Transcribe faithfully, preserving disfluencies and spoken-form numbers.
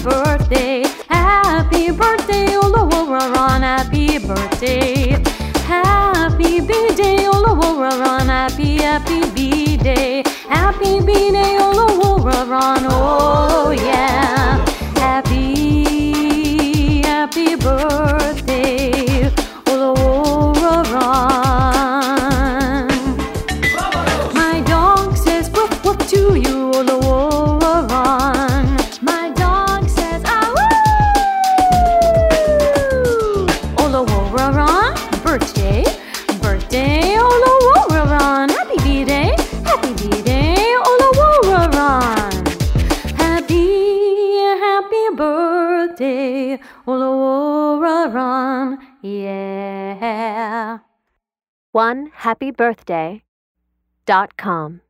birthday, happy birthday, Oloworan, happy birthday. Happy B-Day, Oloworan, happy, happy B-Day. Happy B-Day, Oloworan, oh yeah. Happy, happy birthday, Oloworan. My dog says woof woof to you, Oloworan. My dog says ah woo. Oloworan, birthday, birthday, Oloworan. Happy B-Day, happy B-Day, Oloworan. Happy, happy birthday, Oloworan, yeah. one happy birthday dot com